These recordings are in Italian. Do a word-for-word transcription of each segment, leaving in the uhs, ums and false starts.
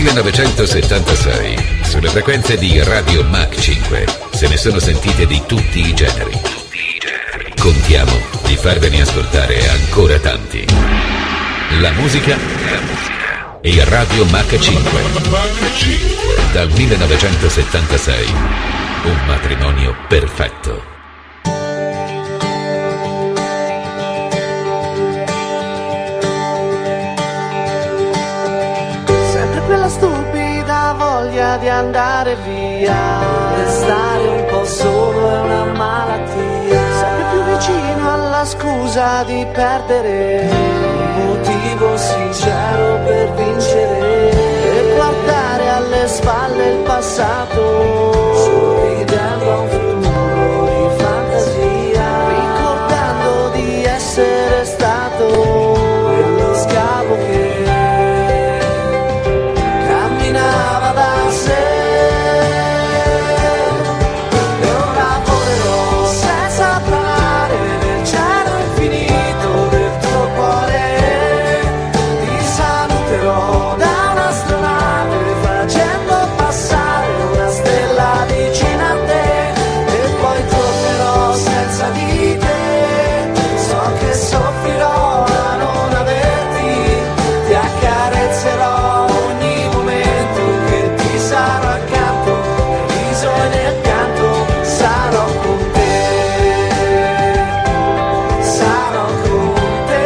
millenovecentosettantasei, sulle frequenze di Radio Mach cinque, se ne sono sentite di tutti i generi. Contiamo di farvene ascoltare ancora tanti. La musica e Radio Mach cinque. Dal millenovecentosettantasei, un matrimonio perfetto. Stupida voglia di andare via, restare un po' solo è una malattia, sempre più vicino alla scusa di perdere, un motivo sincero per vincere, e guardare alle spalle il passato, sorridendo a un futuro di fantasia, ricordando di essere stato quello scavo che camminava da sé, e ora volerò senza parlare del cielo infinito del tuo cuore, ti saluterò da un'astronave facendo passare una stella vicino a te, e poi tornerò senza di te, so che soffrirò a non averti, ti accarezzerò ogni momento che ti sarò accanto, nel riso e nel pianto sarò con te, sarò con te.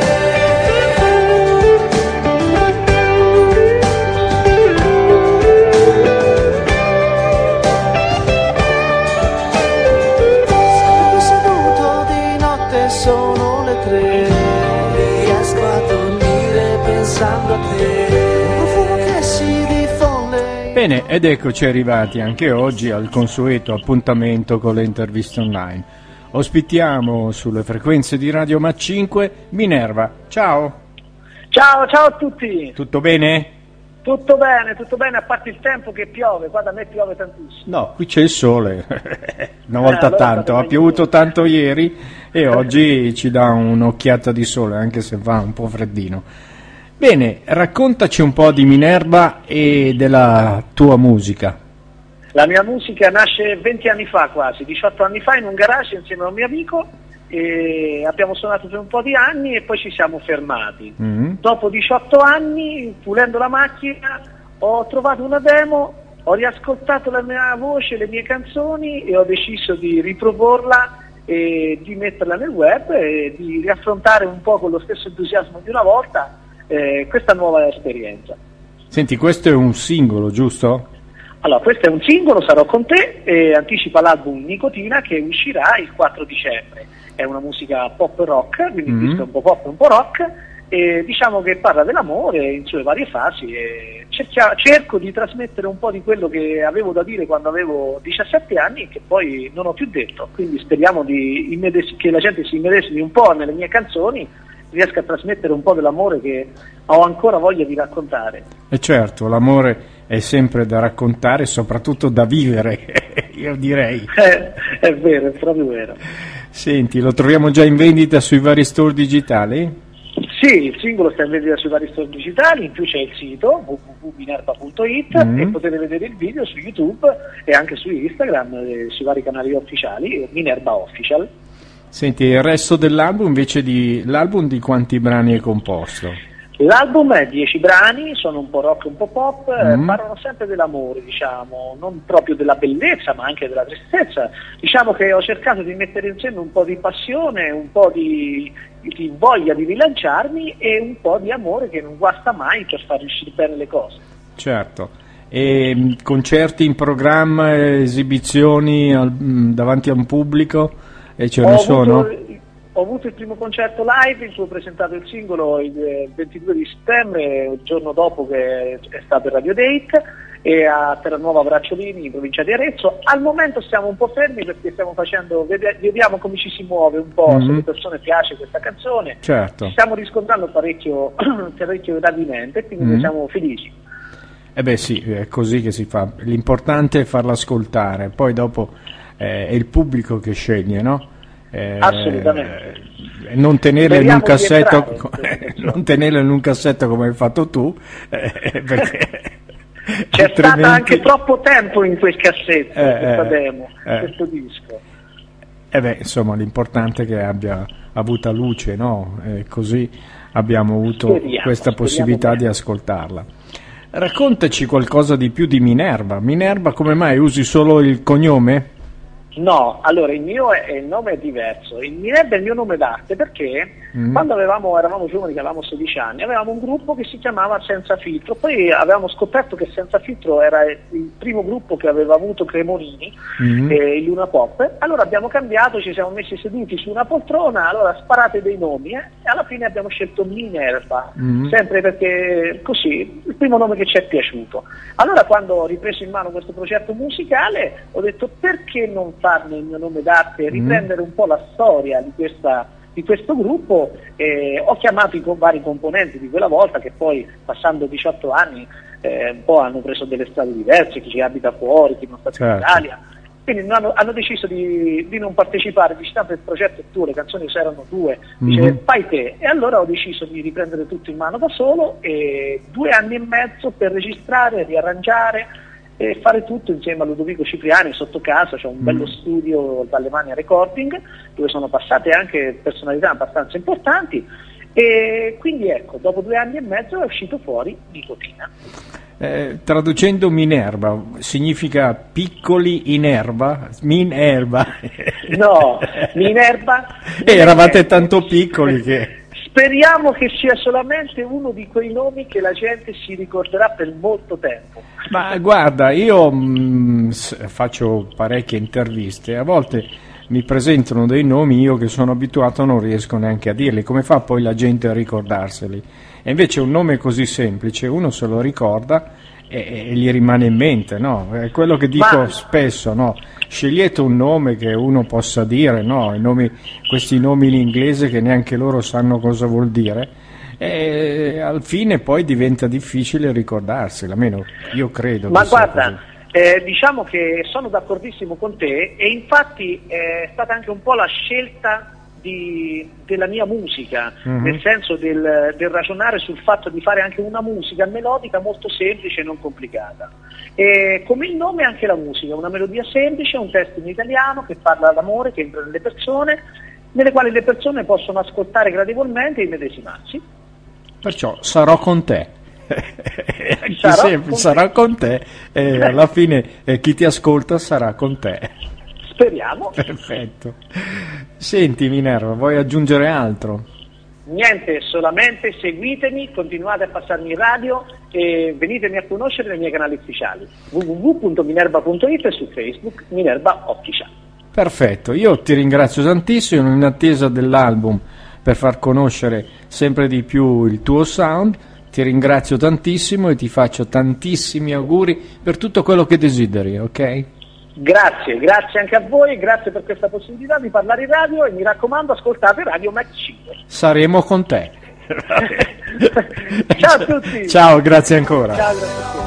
Sempre seduto di notte sono le tre, non riesco a dormire pensando a te, un profumo che si diffonde. Bene, ed eccoci arrivati anche oggi al consueto appuntamento con le interviste online. Ospitiamo sulle frequenze di Radio Mach cinque Minerva. Ciao, Ciao, ciao a tutti. tutto bene? Tutto bene, tutto bene, a parte il tempo che piove, qua da me piove tantissimo. No, qui c'è il sole, una volta Eh, allora tanto, state ha piovuto tanto ieri e oggi ci dà un'occhiata di sole, anche se fa un po' freddino. Bene, raccontaci un po' di Minerva e della tua musica. La mia musica nasce venti anni fa quasi, diciotto anni fa in un garage insieme a un mio amico, e abbiamo suonato per un po' di anni e poi ci siamo fermati. Mm. Dopo diciotto anni, pulendo la macchina, ho trovato una demo, ho riascoltato la mia voce, le mie canzoni e ho deciso di riproporla e di metterla nel web e di riaffrontare un po' con lo stesso entusiasmo di una volta eh, questa nuova esperienza. Senti, questo è un singolo, giusto? Allora, questo è un singolo, Sarò con te, e anticipa l'album Nicotina che uscirà il quattro dicembre. È una musica pop rock, quindi Mm. il disco è un po' pop e un po' rock, e diciamo che parla dell'amore in sue varie fasi, e cerchia- cerco di trasmettere un po' di quello che avevo da dire quando avevo diciassette anni e che poi non ho più detto, quindi speriamo di immedes- che la gente si immedesimi un po' nelle mie canzoni, riesca a trasmettere un po' dell'amore che ho ancora voglia di raccontare. E certo, l'amore è sempre da raccontare e soprattutto da vivere, io direi. Eh, è vero, è proprio vero. Senti, lo troviamo già in vendita sui vari store digitali? Sì, il singolo sta in vendita sui vari store digitali, in più c'è il sito w w w punto minerva punto i t Mm. e potete vedere il video su YouTube e anche su Instagram, eh, sui vari canali ufficiali, Minerva Official. Senti, il resto dell'album invece di... l'album di quanti brani è composto? L'album è dieci brani, sono un po' rock e un po' pop, eh, Mm. parlano sempre dell'amore, diciamo, non proprio della bellezza ma anche della tristezza. Diciamo che ho cercato di mettere insieme un po' di passione, un po' di, di voglia di rilanciarmi e un po' di amore che non guasta mai per far riuscire bene le cose. Certo. E mh, concerti in programma, esibizioni al- mh, davanti a un pubblico? E ce Ho ne avuto- sono? Ho avuto il primo concerto live in cui ho presentato il singolo il eh, ventidue di settembre, il giorno dopo che è stato il Radio Date, e a Terranuova Bracciolini in provincia di Arezzo. Al momento stiamo un po' fermi perché stiamo facendo, vede- vediamo come ci si muove un po', se Mhm. alle persone piace questa canzone. Certo. Stiamo riscontrando parecchio, parecchio radimento e quindi Mhm. ne siamo felici. Eh beh sì, è così che si fa. L'importante è farla ascoltare, poi dopo eh, è il pubblico che sceglie, no? Eh, Assolutamente. Non tenerla in Speriamo un di cassetto, entrare in queste non tenerla in un cassetto come hai fatto tu, eh, perché C'è Altrimenti... stato anche troppo tempo in quel cassetto, eh, questa eh, demo, eh. questo disco. E beh, insomma, l'importante è che abbia avuta luce, no? E così abbiamo avuto Speriamo, questa possibilità bene. di ascoltarla. Raccontaci qualcosa di più di Minerva. Minerva, come mai usi solo il cognome? No, allora il mio è, il nome è diverso. Il Minerva è il mio nome d'arte perché Mm. quando avevamo, eravamo giovani, che avevamo sedici anni, avevamo un gruppo che si chiamava Senza Filtro. Poi avevamo scoperto che Senza Filtro era il primo gruppo che aveva avuto Cremonini, Mm. eh, il Luna Pop. Allora abbiamo cambiato, ci siamo messi seduti su una poltrona, allora sparate dei nomi eh, e alla fine abbiamo scelto Minerva, Mm. sempre perché così, il primo nome che ci è piaciuto. Allora quando ho ripreso in mano questo progetto musicale ho detto perché non farne il mio nome d'arte e riprendere un po' la storia di questa di questo gruppo. Eh, ho chiamato i co- vari componenti di quella volta che poi passando diciotto anni eh, un po' hanno preso delle strade diverse, chi ci abita fuori, chi non sta più in Certo. Italia, quindi non hanno, hanno deciso di, di non partecipare, dice tanto il progetto è tuo, le canzoni erano due, dice Mhm. fai te, e allora ho deciso di riprendere tutto in mano da solo e due anni e mezzo per registrare, riarrangiare e fare tutto insieme a Ludovico Cipriani sotto casa. C'è un Mm. bello studio d'Alemania Recording dove sono passate anche personalità abbastanza importanti e quindi ecco, dopo due anni e mezzo è uscito fuori Nicotina. Eh, traducendo Minerva significa piccoli in erba, Minerva. No, Minerva. E eravate tanto piccoli che... Speriamo che sia solamente uno di quei nomi che la gente si ricorderà per molto tempo. Ma guarda, io mh, s- faccio parecchie interviste, a volte mi presentano dei nomi, io che sono abituato non riesco neanche a dirli, come fa poi la gente a ricordarseli? E invece un nome così semplice, uno se lo ricorda e, e gli rimane in mente, no? È quello che dico Ma- spesso, no? Scegliete un nome che uno possa dire, no? I nomi, questi nomi in inglese che neanche loro sanno cosa vuol dire, e al fine poi diventa difficile ricordarsela, almeno io credo. Ma che sia guarda, così. eh, diciamo che sono d'accordissimo con te e infatti è stata anche un po' la scelta di- della mia musica, Mhm. nel senso del, del ragionare sul fatto di fare anche una musica melodica molto semplice e non complicata. E come il nome anche la musica, una melodia semplice, un testo in italiano che parla d'amore, che entra nelle persone, nelle quali le persone possono ascoltare gradevolmente e immedesimarsi. Perciò sarò con te. Che Sarò sempre, con sarà te. con te e alla fine eh, chi ti ascolta sarà con te. Speriamo. Perfetto. Senti Minerva, vuoi aggiungere altro? Niente, solamente seguitemi, continuate a passarmi in radio e venitemi a conoscere nei miei canali ufficiali w w w punto minerva punto it e su Facebook Minerva Official. Perfetto, io ti ringrazio tantissimo in attesa dell'album per far conoscere sempre di più il tuo sound. Ti ringrazio tantissimo e ti faccio tantissimi auguri per tutto quello che desideri, ok? Grazie, grazie anche a voi, grazie per questa possibilità di parlare in radio e mi raccomando ascoltate Radio Mac cinque. Saremo con te. Ciao a tutti. Ciao, grazie ancora. Ciao, grazie a tutti.